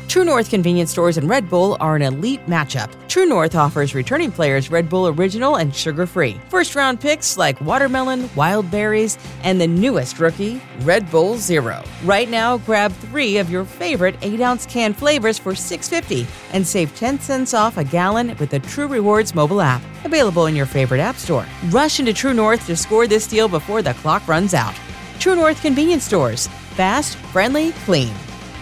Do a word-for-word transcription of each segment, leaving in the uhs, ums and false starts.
True North Convenience Stores and Red Bull are an elite matchup. True North offers returning players Red Bull Original and sugar-free. First-round picks like watermelon, wild berries, and the newest rookie, Red Bull Zero. Right now, grab three of your favorite eight ounce can flavors for six dollars and fifty cents and save ten cents off a gallon with the True Rewards mobile app. Available in your favorite app store. Rush into True North to score this deal before the clock runs out. True North Convenience Stores. Fast, friendly, clean.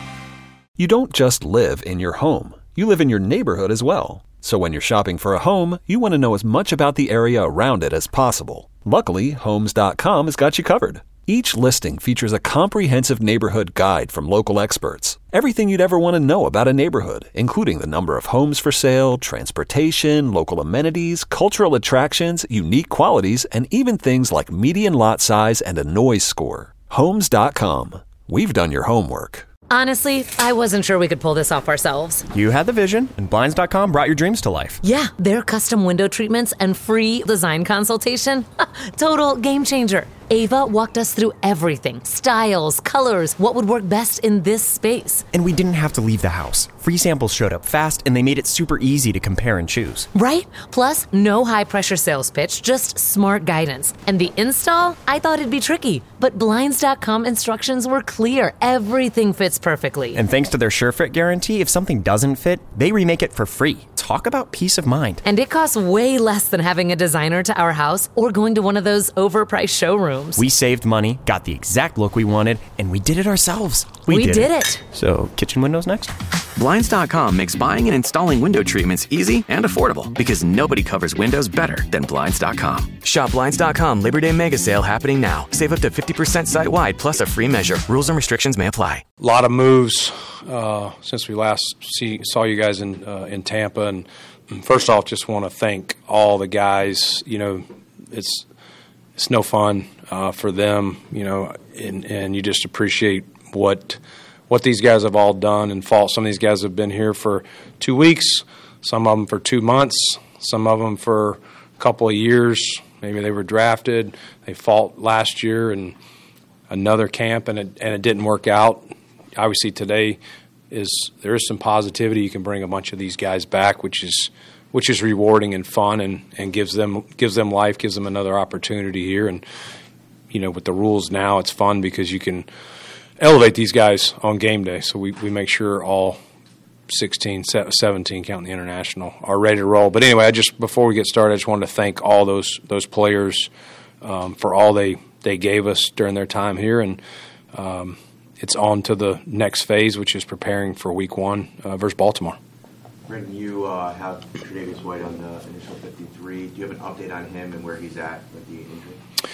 You don't just live in your home. You live in your neighborhood as well. So when you're shopping for a home, you want to know as much about the area around it as possible. Luckily, Homes dot com has got you covered. Each listing features a comprehensive neighborhood guide from local experts. Everything you'd ever want to know about a neighborhood, including the number of homes for sale, transportation, local amenities, cultural attractions, unique qualities, and even things like median lot size and a noise score. Homes dot com. We've done your homework. Honestly, I wasn't sure we could pull this off ourselves. You had the vision, and Blinds dot com brought your dreams to life. Yeah, their custom window treatments and free design consultation. Total game changer. Ava walked us through everything. Styles, colors, what would work best in this space. And we didn't have to leave the house. Free samples showed up fast, and they made it super easy to compare and choose. Right? Plus, no high-pressure sales pitch, just smart guidance. And the install? I thought it'd be tricky. But Blinds dot com instructions were clear. Everything fits perfectly. And thanks to their SureFit guarantee, if something doesn't fit, they remake it for free. Talk about peace of mind. And it costs way less than having a designer to our house or going to one of those overpriced showrooms. We saved money, got the exact look we wanted, and we did it ourselves. We, we did, did it. it. So, kitchen windows next? Blinds dot com makes buying and installing window treatments easy and affordable because nobody covers windows better than Blinds dot com. Shop Blinds dot com Labor Day Mega Sale happening now. Save up to fifty percent site-wide plus a free measure. Rules and restrictions may apply. A lot of moves uh, since we last see, saw you guys in uh, in Tampa. And first off, just want to thank all the guys. You know, it's it's no fun uh, for them, you know, and, and you just appreciate what – what these guys have all done and fought. Some of these guys have been here for two weeks, some of them for two months, some of them for a couple of years. Maybe they were drafted. They fought last year in another camp, and it, and it didn't work out. Obviously today is there is some positivity. You can bring a bunch of these guys back, which is which is rewarding and fun, and, and gives them gives them life, gives them another opportunity here. And you know, with the rules now, it's fun because you can elevate these guys on game day. So we, we make sure all sixteen, seventeen, counting the international, are ready to roll. But anyway, I just before we get started, I just wanted to thank all those those players um, for all they, they gave us during their time here. And um, it's on to the next phase, which is preparing for week one uh, versus Baltimore. Brendan, you uh, have Tre'Davious White on the initial fifty-three. Do you have an update on him and where he's at with the injury?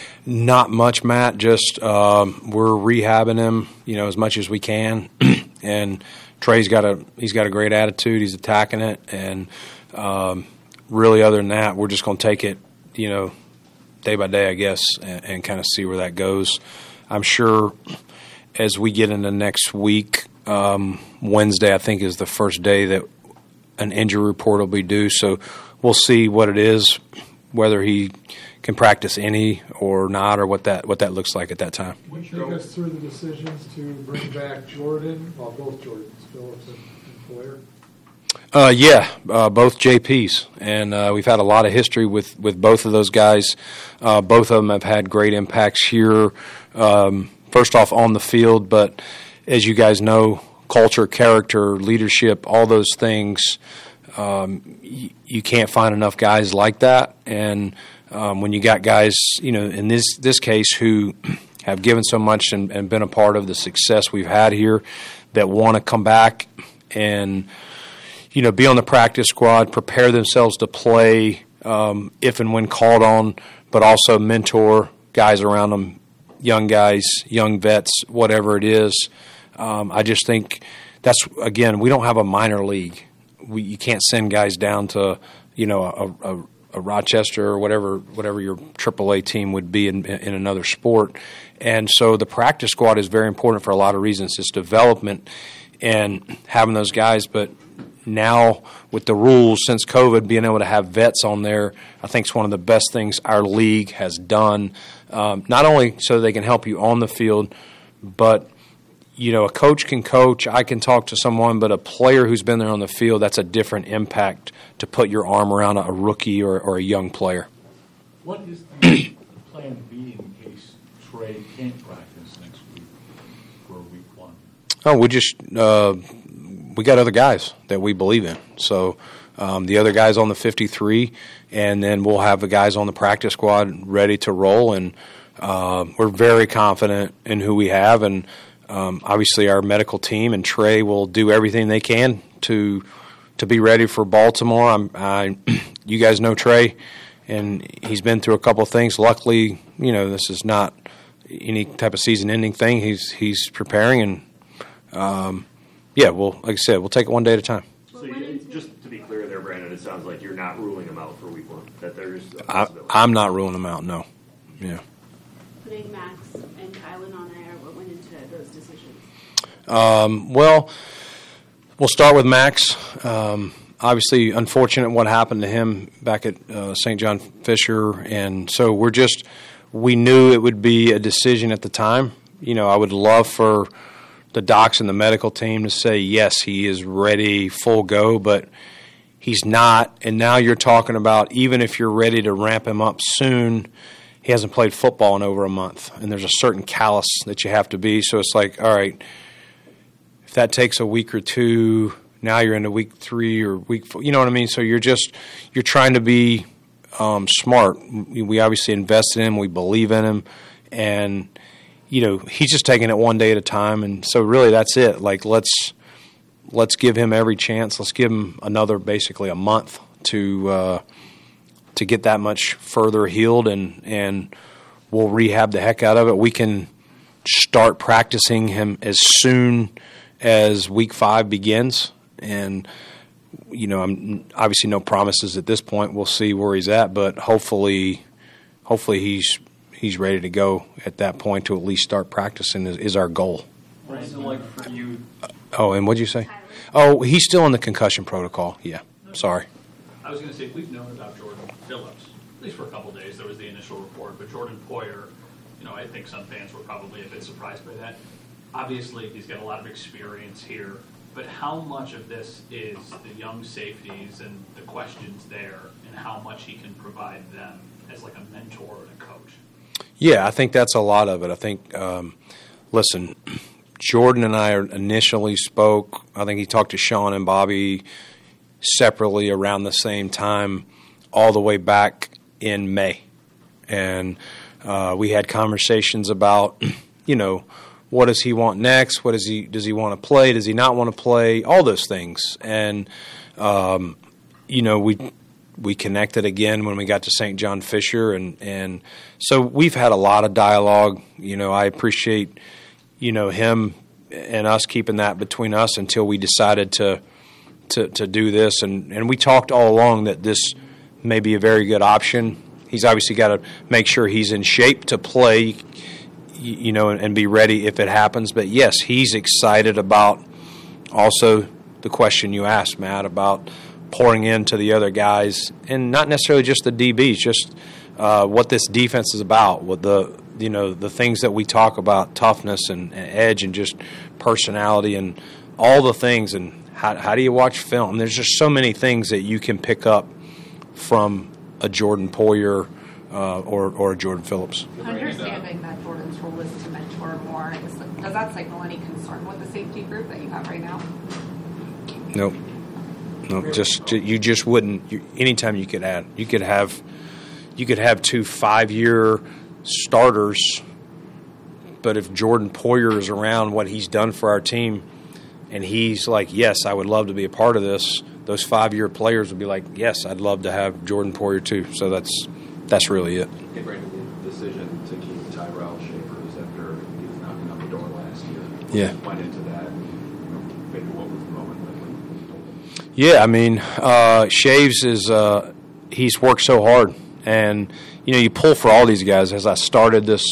Not much, Matt. Just um, we're rehabbing him, you know, as much as we can. And Trey's got a he's got a great attitude. He's attacking it, and um, really, other than that, we're just going to take it, you know, day by day, I guess, and, and kind of see where that goes. I'm sure as we get into next week, um, Wednesday, I think, is the first day that an injury report will be due. So we'll see what it is, whether he can practice any or not, or what that what that looks like at that time. Would you take us through the decisions to bring back Jordan, well, both Jordans, Phillips and, and Flair? Uh, yeah, uh, both J Ps, and uh, we've had a lot of history with, with both of those guys. Uh, both of them have had great impacts here, um, first off on the field, but as you guys know, culture, character, leadership, all those things, um, y- you can't find enough guys like that. And um, when you got guys, you know, in this this case who have given so much and, and been a part of the success we've had here, that want to come back and, you know, be on the practice squad, prepare themselves to play um, if and when called on, but also mentor guys around them, young guys, young vets, whatever it is. Um, I just think that's, again, we don't have a minor league. We, you can't send guys down to, you know, a, a, a Rochester or whatever whatever your triple A team would be in, in another sport. And so the practice squad is very important for a lot of reasons. It's development and having those guys. But now with the rules, since COVID, being able to have vets on there, I think is one of the best things our league has done, um, not only so they can help you on the field, but you know, a coach can coach, I can talk to someone, but a player who's been there on the field, that's a different impact to put your arm around a rookie or, or a young player. What is the plan B in case Trey can't practice next week for week one? Oh, we just uh, we got other guys that we believe in. So um, the other guys on the fifty-three, and then we'll have the guys on the practice squad ready to roll. And uh, we're very confident in who we have, and um, obviously our medical team and Trey will do everything they can to to be ready for Baltimore. I'm, I, you guys know Trey, and he's been through a couple of things. Luckily, you know, this is not any type of season-ending thing. He's he's preparing, and um, yeah, well, like I said, we'll take it one day at a time. So you, just to be clear there, Brandon, it sounds like you're not ruling him out for week one. That there's a I, I'm not ruling him out. No, yeah. Putting Max and Kylan on there, what went into those decisions? Um, well, we'll start with Max. Um, obviously, unfortunate what happened to him back at uh, Saint John Fisher, and so we're just we knew it would be a decision at the time. You know, I would love for the docs and the medical team to say, yes, he is ready, full go, but he's not. And now you're talking about even if you're ready to ramp him up soon, he hasn't played football in over a month, and there's a certain callus that you have to be. So it's like, all right, if that takes a week or two, now you're into week three or week four. You know what I mean? So you're just you're trying to be um, smart. We obviously invested in him. We believe in him. And, you know, he's just taking it one day at a time. And so really that's it. Like, let's let's give him every chance. Let's give him another basically a month to uh, to get that much further healed, and, and we'll rehab the heck out of it. We can start practicing him as soon as week five begins. And, you know, I'm obviously no promises at this point. We'll see where he's at, but hopefully hopefully he's he's ready to go at that point to at least start practicing is, is our goal. What is it like for you? Oh, and what'd you say? Oh, he's still in the concussion protocol. Yeah, sorry. I was going to say, we've known about Jordan Phillips, at least for a couple of days. There was the initial report, but Jordan Poyer, you know, I think some fans were probably a bit surprised by that. Obviously, he's got a lot of experience here, but how much of this is the young safeties and the questions there, and how much he can provide them as like a mentor and a coach? Yeah, I think that's a lot of it. I think, um, listen, Jordan and I initially spoke. I think he talked to Sean and Bobby separately around the same time, all the way back in May. And uh, we had conversations about, you know, what does he want next? What does he does he want to play? Does he not want to play? All those things. And um, you know, we we connected again when we got to Saint John Fisher, and and so we've had a lot of dialogue. You know, I appreciate, you know, him and us keeping that between us until we decided to to to do this. And and we talked all along that this may be a very good option. He's obviously got to make sure he's in shape to play, you know, and be ready if it happens. But, yes, he's excited about also the question you asked, Matt, about pouring into the other guys, and not necessarily just the D Bs, just uh, what this defense is about, what the, you know, the things that we talk about, toughness and, and edge and just personality and all the things, and how, how do you watch film? There's just so many things that you can pick up from a Jordan Poyer uh, or, or a Jordan Phillips. Understanding that Jordan's role is to mentor more, is, does that signal any concern with the safety group that you have right now? Nope. No, just you just wouldn't. You, anytime you could add, you could have, you could have two five-year starters, but if Jordan Poyer is around, what he's done for our team, and he's like, yes, I would love to be a part of this, those five-year players would be like, yes, I'd love to have Jordan Poyer too. So that's that's really it. Hey, Brandon, the decision to keep Tyrell Shavers after he was knocking on the door last year. Yeah. Went into that. You know, maybe what was the moment when you told him? Yeah, I mean, uh, Shaves is uh, he's worked so hard, and you know, you pull for all these guys. As I started this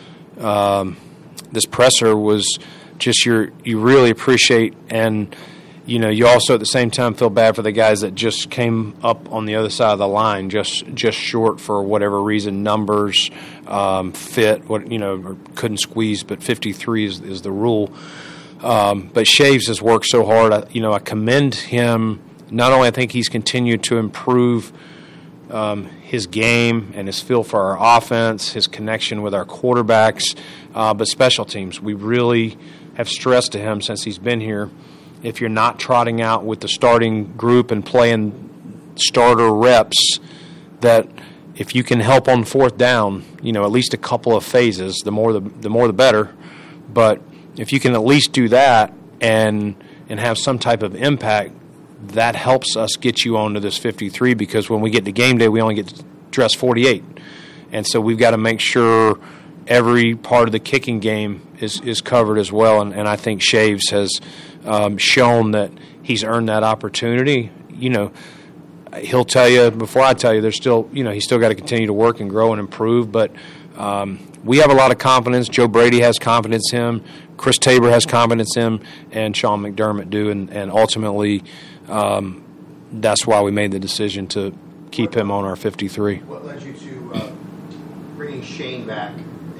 um, this presser was just your you really appreciate, and you know, you also at the same time feel bad for the guys that just came up on the other side of the line, just just short for whatever reason, numbers, um, fit, what you know, or couldn't squeeze, but fifty-three is, is the rule. Um, but Shaves has worked so hard. I, you know, I commend him. Not only I think he's continued to improve um, his game and his feel for our offense, his connection with our quarterbacks, uh, but special teams. We really have stressed to him since he's been here, if you're not trotting out with the starting group and playing starter reps, that if you can help on fourth down, you know, at least a couple of phases, the more the, the more the better. But if you can at least do that and and have some type of impact, that helps us get you onto this fifty-three, because when we get to game day, we only get to dress forty-eight. And so we've got to make sure every part of the kicking game is, is covered as well. And, and I think Shaves has um, shown that he's earned that opportunity. You know, he'll tell you, before I tell you, there's still, you know, he's still got to continue to work and grow and improve. But um, we have a lot of confidence. Joe Brady has confidence in him. Chris Tabor has confidence in him. And Sean McDermott do. And, and ultimately, um, that's why we made the decision to keep him on our fifty-three. What led you to uh, bringing Shane back?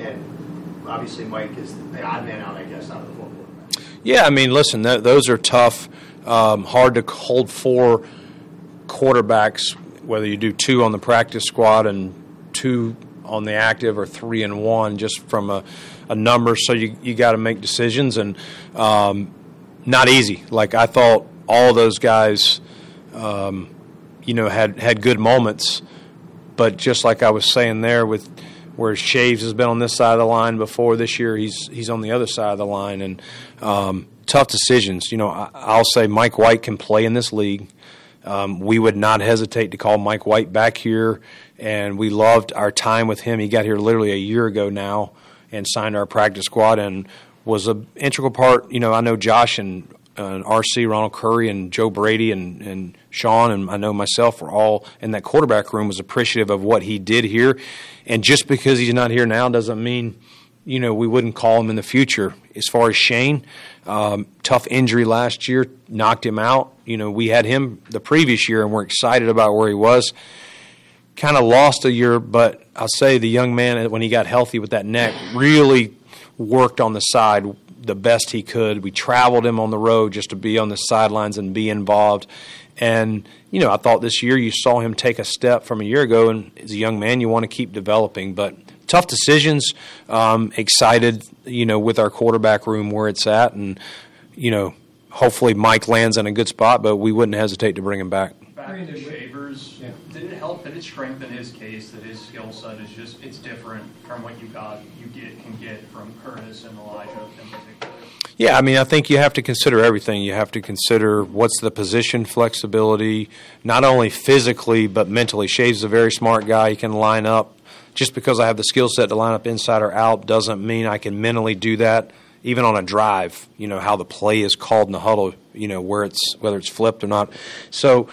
And obviously Mike is the odd man out, I guess, out of the four quarterbacks. Yeah, I mean, listen, th- those are tough, um, hard to hold four quarterbacks, whether you do two on the practice squad and two on the active, or three and one, just from a, a number. So you you got to make decisions, and um, not easy. Like, I thought all those guys, um, you know, had, had good moments, but just like I was saying there, with where Shaves has been on this side of the line before, this year he's he's on the other side of the line, and um, tough decisions. You know, I, I'll say Mike White can play in this league. Um, we would not hesitate to call Mike White back here, and we loved our time with him. He got here literally a year ago now and signed our practice squad and was an integral part. You know, I know Josh and, uh, and R C, Ronald Curry, and Joe Brady and, and Sean, and I know myself were all in that quarterback room, was appreciative of what he did here. And just because he's not here now doesn't mean, you know, we wouldn't call him in the future. As far as Shane, um, tough injury last year, knocked him out. You know, we had him the previous year, and we're excited about where he was. Kind of lost a year, but I'll say the young man, when he got healthy with that neck, really worked on the side the best he could. We traveled him on the road just to be on the sidelines and be involved. And, you know, I thought this year you saw him take a step from a year ago, and as a young man you want to keep developing. But tough decisions, um, excited, you know, with our quarterback room where it's at. And, you know, hopefully Mike lands in a good spot, but we wouldn't hesitate to bring him back. Back to Shavers, yeah. Did it help, did it strengthen his case that his skill set is just, it's different from what you got, you get can get from Curtis and Elijah in particular? Yeah, I mean, I think you have to consider everything. You have to consider what's the position flexibility, not only physically but mentally. Shaves is a very smart guy. He can line up. Just because I have the skill set to line up inside or out doesn't mean I can mentally do that. Even on a drive, you know, how the play is called in the huddle, you know, where it's whether it's flipped or not. So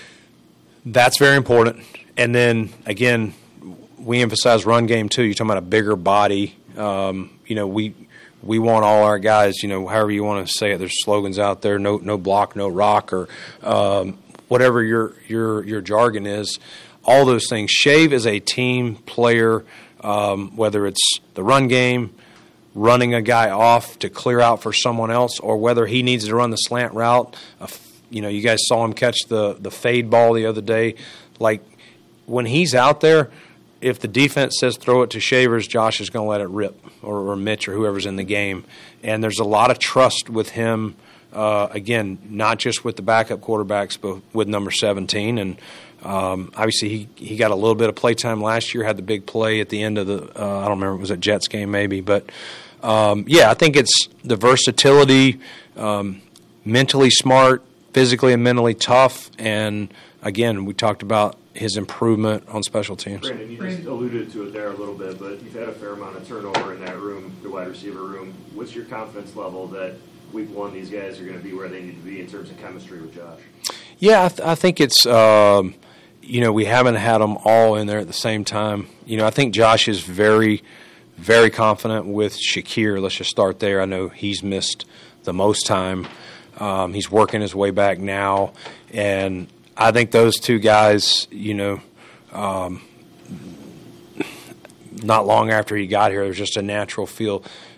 that's very important. And then, again, we emphasize run game, too. You're talking about a bigger body. Um, you know, we we want all our guys, you know, however you want to say it. There's slogans out there, no no block, no rock, or um, whatever your, your, your jargon is. All those things. Shave is a team player, um, whether it's the run game, running a guy off to clear out for someone else, or whether he needs to run the slant route. Uh, you know, you guys saw him catch the, the fade ball the other day. Like, when he's out there, if the defense says throw it to Shavers, Josh is going to let it rip, or, or Mitch, or whoever's in the game. And there's a lot of trust with him, uh, again, not just with the backup quarterbacks, but with number seventeen. And um, obviously he, he got a little bit of playtime last year, had the big play at the end of the uh, – I don't remember, it was a Jets game maybe. But, um, yeah, I think it's the versatility, um, mentally smart, physically and mentally tough, and, again, we talked about his improvement on special teams. Brandon, you just alluded to it there a little bit, but you've had a fair amount of turnover in that room, the wide receiver room. What's your confidence level that week one these guys are going to be where they need to be in terms of chemistry with Josh? Yeah, I, th- I think it's, um, you know, we haven't had them all in there at the same time. You know, I think Josh is very, very confident with Shakir. Let's just start there. I know he's missed the most time. Um, he's working his way back now, and I think those two guys, you know, um, not long after he got here, there was just a natural feel.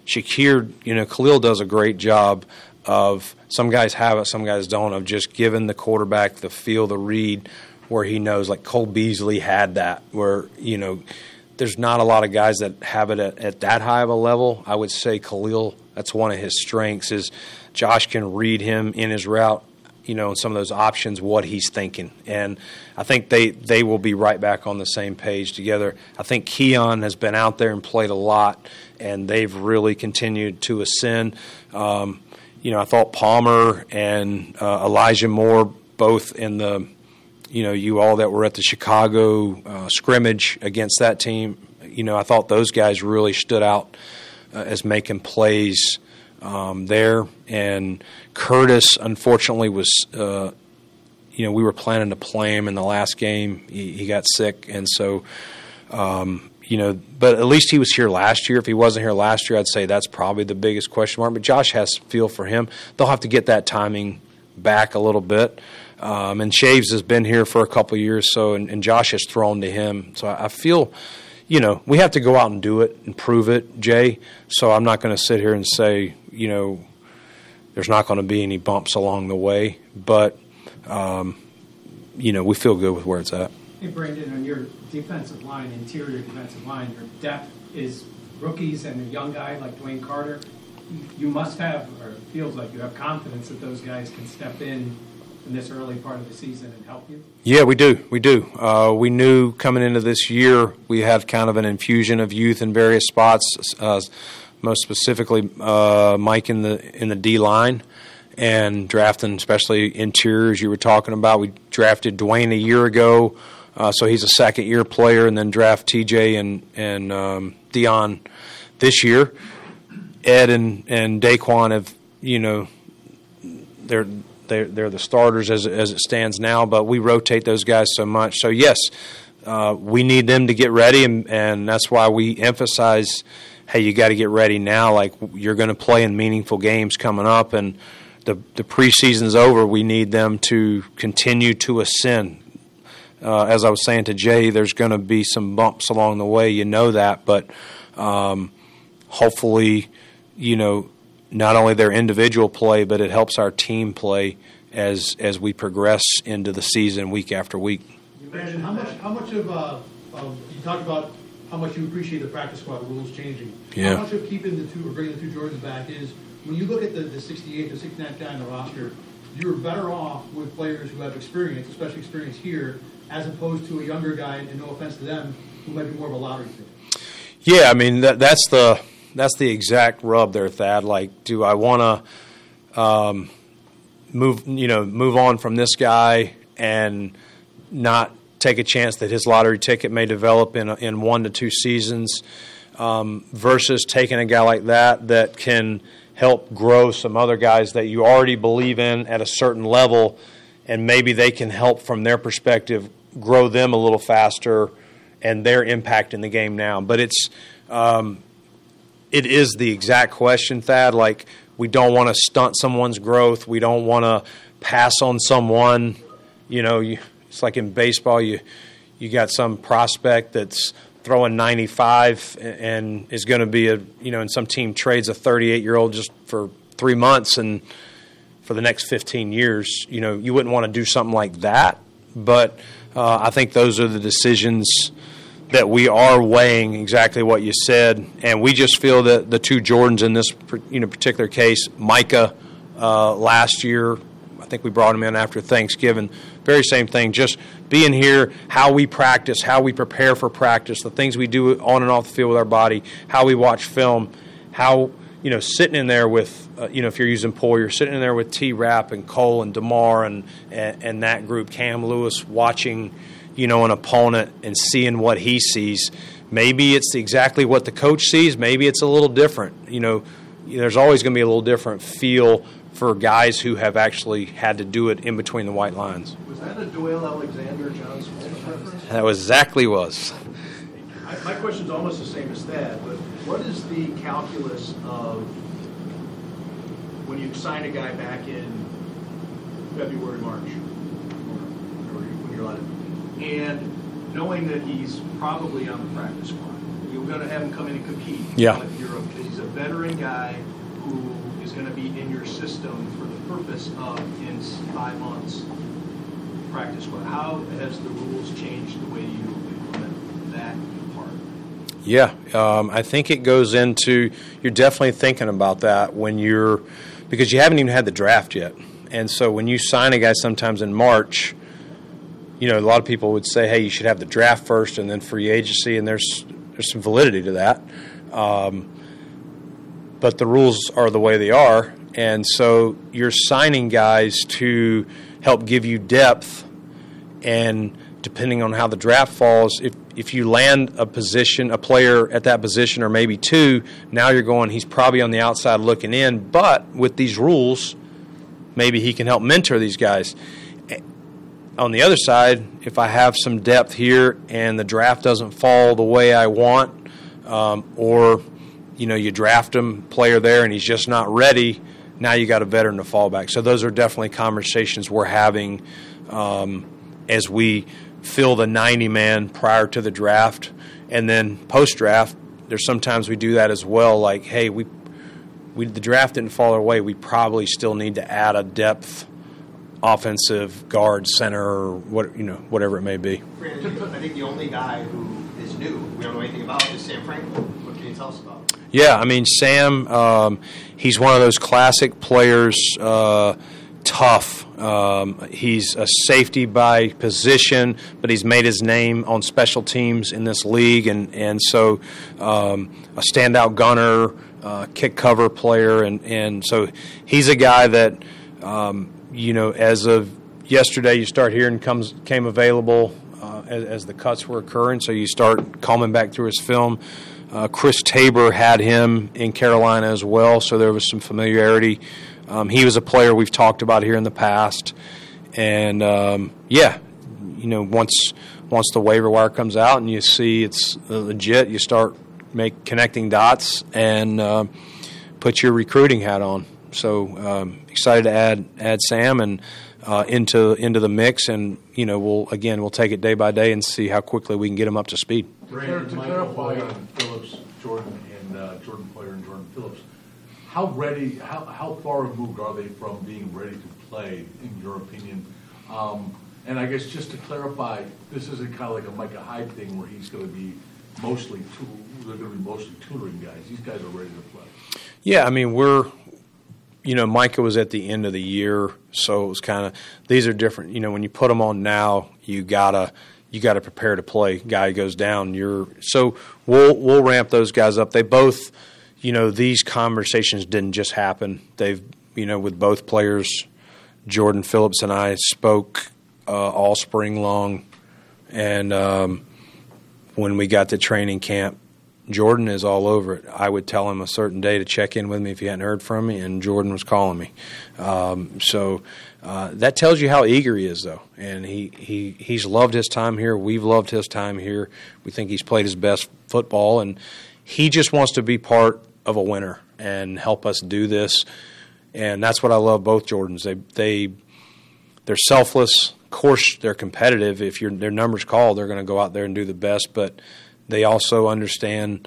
Shakir, you know, Khalil does a great job of, some guys have it, some guys don't, of just giving the quarterback the feel, the read, where he knows, like Cole Beasley had that, where, you know, there's not a lot of guys that have it at, at that high of a level. I would say Khalil, that's one of his strengths, is Josh can read him in his route, you know, some of those options, what he's thinking. And I think they, they will be right back on the same page together. I think Keon has been out there and played a lot, and they've really continued to ascend. Um, you know, I thought Palmer and uh, Elijah Moore, both in the, you know, you all that were at the Chicago uh, scrimmage against that team, you know, I thought those guys really stood out uh, as making plays um, there. And Curtis, unfortunately, was, uh, you know, we were planning to play him in the last game. He, he got sick, and so, um, you know, but at least he was here last year. If he wasn't here last year, I'd say that's probably the biggest question mark. But Josh has feel for him. They'll have to get that timing back a little bit. Um, and Shaves has been here for a couple of years, so and, and Josh has thrown to him. So I, I feel, you know, we have to go out and do it and prove it, Jay. So I'm not going to sit here and say, you know, there's not going to be any bumps along the way. But, um, you know, we feel good with where it's at. Hey, Brandon, on your defensive line, interior defensive line, your depth is rookies and a young guy like Dwayne Carter. You must have, or it feels like you have confidence that those guys can step in in this early part of the season and help you? Yeah, we do. We do. Uh, we knew coming into this year we had kind of an infusion of youth in various spots, uh, most specifically uh, Mike in the in the D-line, and drafting especially interiors you were talking about. We drafted Dwayne a year ago, uh, so he's a second-year player, and then draft T J and, and um, Dion this year. Ed and, and Daquan have, you know, they're – They're, they're the starters as, as it stands now, but we rotate those guys so much. So, yes, uh, we need them to get ready, and, and that's why we emphasize, hey, you got to get ready now. Like, you're going to play in meaningful games coming up, and the, the preseason's over. We need them to continue to ascend. Uh, as I was saying to Jay, there's going to be some bumps along the way. You know that, but um, hopefully, you know, not only their individual play, but it helps our team play as as we progress into the season week after week. Brandon, how much how much of uh, um, you talked about how much you appreciate the practice squad rules changing. Yeah. How much of keeping the two or bringing the two Jordans back is when you look at the, the sixty-eight, the sixty-nine guy on the roster, you're better off with players who have experience, especially experience here, as opposed to a younger guy, and no offense to them, who might be more of a lottery pick. Yeah, I mean that, that's the. That's the exact rub there, Thad. Like, do I want to um, move, you know, move on from this guy and not take a chance that his lottery ticket may develop in in one to two seasons, um, versus taking a guy like that that can help grow some other guys that you already believe in at a certain level, and maybe they can help from their perspective grow them a little faster and their impact in the game now. But it's um, It is the exact question, Thad. Like, we don't want to stunt someone's growth. We don't want to pass on someone. You know, you, it's like in baseball, you you got some prospect that's throwing ninety-five and is going to be a, you know, and some team trades a thirty-eight-year-old just for three months and for the next fifteen years. You know, you wouldn't want to do something like that. But uh, I think those are the decisions that we are weighing, exactly what you said, and we just feel that the two Jordans in this, you know, particular case, Micah uh, last year, I think we brought him in after Thanksgiving, very same thing, just being here, how we practice, how we prepare for practice, the things we do on and off the field with our body, how we watch film, how, you know, sitting in there with, uh, you know, if you're using Poyer, you're sitting in there with T-Rap and Cole and DeMar and, and, and that group, Cam Lewis, watching, you know, an opponent and seeing what he sees. Maybe it's exactly what the coach sees. Maybe it's a little different. You know, there's always going to be a little different feel for guys who have actually had to do it in between the white lines. Was that a Doyle Alexander John Smith reference? That was exactly was. I, my question's almost the same as that, but what is the calculus of when you sign a guy back in February, March, or when you're allowed to, and knowing that he's probably on the practice squad, you You're going to have him come in and compete Yeah. with Europe because he's a veteran guy who is going to be in your system for the purpose of, in five months, practice squad. How has the rules changed the way you implement that part? Yeah, um, I think it goes into, you're definitely thinking about that when you're, because you haven't even had the draft yet. And so when you sign a guy sometimes in March, you know, a lot of people would say, hey, you should have the draft first and then free agency, and there's there's some validity to that. Um, but the rules are the way they are, and so you're signing guys to help give you depth, and depending on how the draft falls, if if you land a position, a player at that position or maybe two, now you're going, he's probably on the outside looking in, but with these rules, maybe he can help mentor these guys. On the other side, if I have some depth here and the draft doesn't fall the way I want, um, or you know you draft him player there and he's just not ready, now you got a veteran to fall back. So those are definitely conversations we're having um, as we fill the ninety man prior to the draft, and then post draft. There's sometimes we do that as well. Like, hey, we we the draft didn't fall our way. We probably still need to add a depth. Offensive guard, center, or what you know, whatever it may be. Brandon, I think the only guy who is new, we don't know anything about, is Sam Franklin. What can you tell us about him? Yeah, I mean Sam, um, he's one of those classic players. Uh, tough. Um, he's a safety by position, but he's made his name on special teams in this league, and and so um, a standout gunner, uh, kick cover player, and and so he's a guy that. Um, You know, as of yesterday, you start hearing comes came available uh, as, as the cuts were occurring. So you start combing back through his film. Uh, Chris Tabor had him in Carolina as well, so there was some familiarity. Um, he was a player we've talked about here in the past, and um, yeah, you know, once once the waiver wire comes out and you see it's legit, you start make connecting dots and uh, put your recruiting hat on. So um, excited to add add Sam and uh, into into the mix, and you know we'll again we'll take it day by day and see how quickly we can get him up to speed. Brandon, to clarify on Phillips, Jordan, and uh, Jordan Poyer and Jordan Phillips, how ready, how how far removed are they from being ready to play, in your opinion? Um, and I guess just to clarify, this isn't kind of like a Micah Hyde thing where he's going to be mostly tu- they're going to be mostly tutoring guys. These guys are ready to play. Yeah, I mean we're. You know, Micah was at the end of the year, so it was kind of these are different. You know, when you put them on now, you gotta you gotta prepare to play. Guy goes down, you're so we'll we'll ramp those guys up. They both, you know, these conversations didn't just happen. They've you know with both players, Jordan Phillips and I spoke uh, all spring long, and um, when we got to training camp. Jordan is all over it. I would tell him a certain day to check in with me if he hadn't heard from me, and Jordan was calling me. Um, so uh, that tells you how eager he is, though. And he, he he's loved his time here. We've loved his time here. We think he's played his best football, and he just wants to be part of a winner and help us do this. And that's what I love both Jordans. They they they're selfless. Of course, they're competitive. If your their numbers call, they're going to go out there and do the best, but they also understand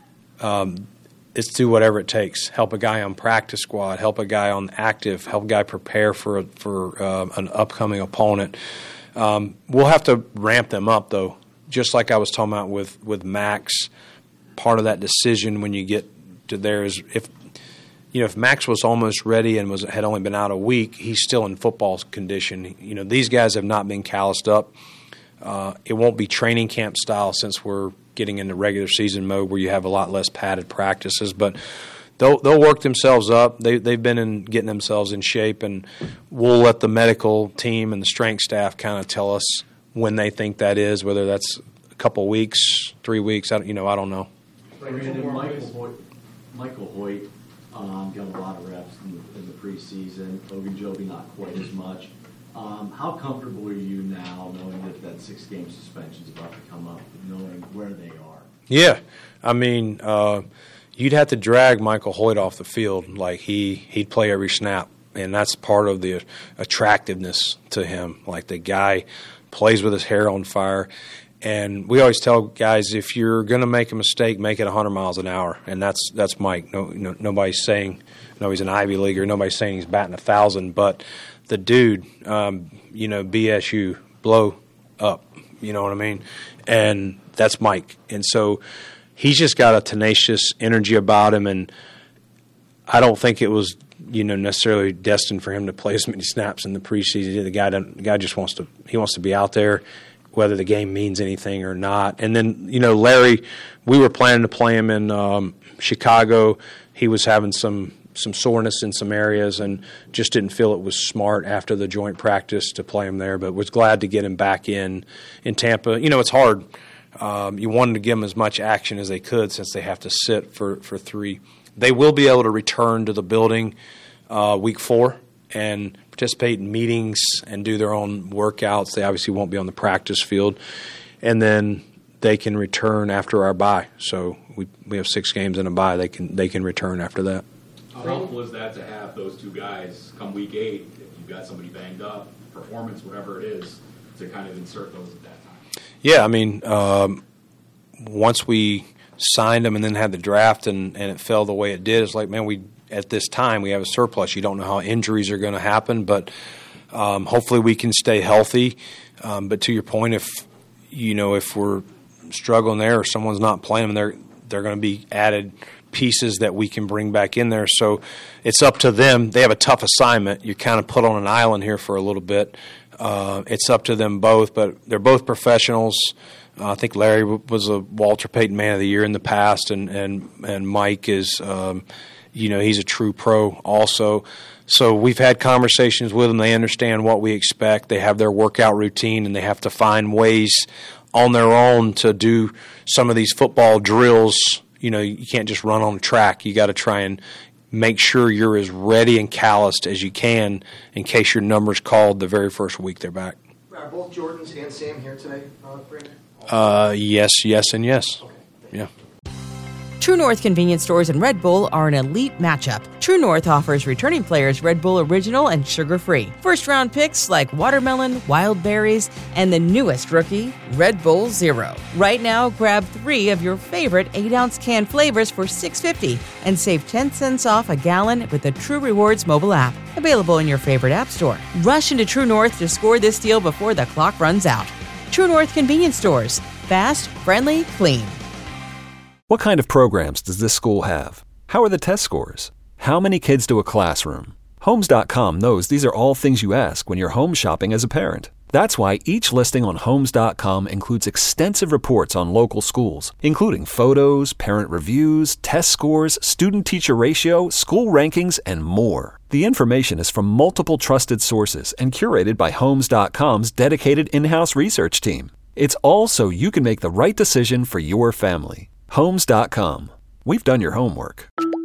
um, it's do whatever it takes. Help a guy on practice squad. Help a guy on active. Help a guy prepare for for uh, an upcoming opponent. Um, we'll have to ramp them up, though. Just like I was talking about with, with Max, part of that decision when you get to there is if you know if Max was almost ready and was had only been out a week, he's still in football condition. You know these guys have not been calloused up. Uh, it won't be training camp style since we're getting into regular season mode where you have a lot less padded practices, but they'll they'll work themselves up. They they've been in getting themselves in shape, and we'll let the medical team and the strength staff kind of tell us when they think that is, whether that's a couple weeks, three weeks. I don't, you know, I don't know. Brandon, Michael Hoyt, Michael Hoyt um, got a lot of reps in the, in the preseason. Ogunjobi not quite as much. Um, how comfortable are you now knowing that that six-game suspension is about to come up, knowing where they are? Yeah. I mean, uh, you'd have to drag Michael Hoyt off the field. Like, he, he'd play every snap, and that's part of the attractiveness to him. Like, the guy plays with his hair on fire. And we always tell guys, if you're going to make a mistake, make it one hundred miles an hour. And that's that's Mike. No, no, nobody's saying, no, he's an Ivy Leaguer. Nobody's saying he's batting a thousand. But the dude, um, you know, B S U, blow up. You know what I mean? And that's Mike. And so he's just got a tenacious energy about him. And I don't think it was, you know, necessarily destined for him to play as many snaps in the preseason. The guy, the guy just wants to, he wants to be out there, whether the game means anything or not. And then, you know, Larry, we were planning to play him in um, Chicago. He was having some some soreness in some areas and just didn't feel it was smart after the joint practice to play him there, but was glad to get him back in in Tampa. You know, it's hard. Um, you wanted to give them as much action as they could since they have to sit for, for three. They will be able to return to the building uh, week four and participate in meetings and do their own workouts. They obviously won't be on the practice field. And then they can return after our bye. So we we have six games in a bye. They can they can return after that. How helpful is that to have those two guys come week eight, if you've got somebody banged up, performance, whatever it is, to kind of insert those at that time? Yeah, I mean, um, once we signed them and then had the draft and, and it fell the way it did, it's like, man, we at this time we have a surplus. You don't know how injuries are going to happen, but um, hopefully we can stay healthy. Um, but to your point, if you know if we're struggling there or someone's not playing them, they're they're going to be added pieces that we can bring back in there. So it's up to them. They have a tough assignment. You're kind of put on an island here for a little bit. Uh, it's up to them both, but they're both professionals. Uh, I think Larry was a Walter Payton Man of the Year in the past, and and and Mike is, um, you know, he's a true pro also. So we've had conversations with them. They understand what we expect. They have their workout routine, and they have to find ways on their own to do some of these football drills. You know, you can't just run on a track. You got to try and make sure you're as ready and calloused as you can in case your number's called the very first week they're back. Are both Jordans and Sam here today, uh, Brandon? Uh, yes, yes, and yes. Okay. Yeah. True North convenience stores and Red Bull are an elite matchup. True North offers returning players Red Bull Original and sugar-free. First-round picks like watermelon, wild berries, and the newest rookie, Red Bull Zero. Right now, grab three of your favorite eight-ounce can flavors for six dollars and fifty cents and save ten cents off a gallon with the True Rewards mobile app. Available in your favorite app store. Rush into True North to score this deal before the clock runs out. True North convenience stores. Fast, friendly, clean. What kind of programs does this school have? How are the test scores? How many kids to a classroom? Homes dot com knows these are all things you ask when you're home shopping as a parent. That's why each listing on Homes dot com includes extensive reports on local schools, including photos, parent reviews, test scores, student-teacher ratio, school rankings, and more. The information is from multiple trusted sources and curated by Homes dot com's dedicated in-house research team. It's all so you can make the right decision for your family. Homes dot com. We've done your homework.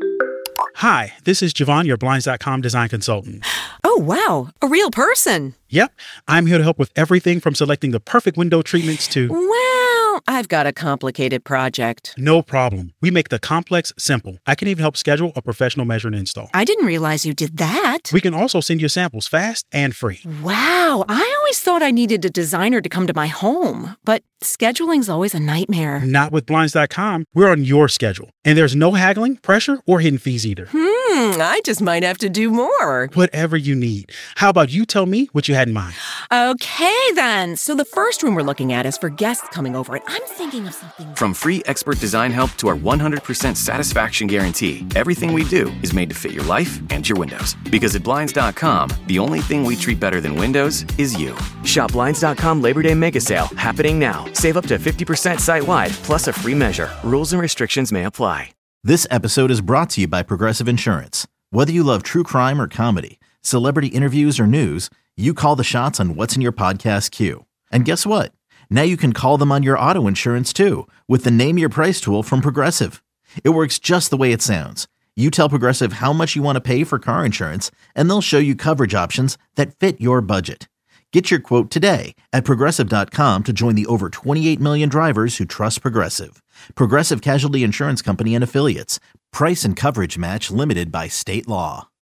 Hi, this is Javon, your Blinds dot com design consultant. Oh, wow. A real person. Yep. I'm here to help with everything from selecting the perfect window treatments to... Well, I've got a complicated project. No problem. We make the complex simple. I can even help schedule a professional measure and install. I didn't realize you did that. We can also send you samples fast and free. Wow. I always thought I needed a designer to come to my home, but scheduling's always a nightmare. Not with Blinds dot com. We're on your schedule. And there's no haggling, pressure, or hidden fees either. Hmm, I just might have to do more. Whatever you need. How about you tell me what you had in mind? Okay, then. So the first room we're looking at is for guests coming over, and I'm thinking of something... From free expert design help to our one hundred percent satisfaction guarantee, everything we do is made to fit your life and your windows. Because at Blinds dot com, the only thing we treat better than windows is you. Shop Blinds dot com Labor Day Mega Sale happening now. Save up to fifty percent site-wide, plus a free measure. Rules and restrictions may apply. This episode is brought to you by Progressive Insurance. Whether you love true crime or comedy, celebrity interviews or news, you call the shots on what's in your podcast queue. And guess what? Now you can call them on your auto insurance too with the Name Your Price tool from Progressive. It works just the way it sounds. You tell Progressive how much you want to pay for car insurance, and they'll show you coverage options that fit your budget. Get your quote today at Progressive dot com to join the over twenty-eight million drivers who trust Progressive. Progressive Casualty Insurance Company and Affiliates. Price and coverage match limited by state law.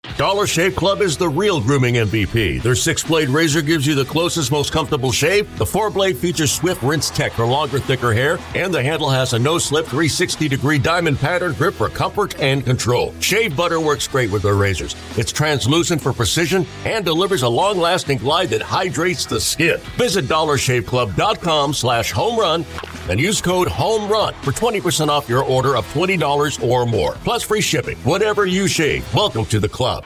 Dollar Shave Club is the real grooming M V P. Their six-blade razor gives you the closest, most comfortable shave. The four-blade features swift rinse tech for longer, thicker hair, and the handle has a no-slip three hundred sixty degree diamond pattern grip for comfort and control. Shave butter works great with their razors. It's translucent for precision and delivers a long-lasting glide that hydrates the skin. Visit dollar shave club dot com slash home run and use code HOMERUN for twenty percent off your order of twenty dollars or more, plus free shipping. Whatever you shave, welcome to the club.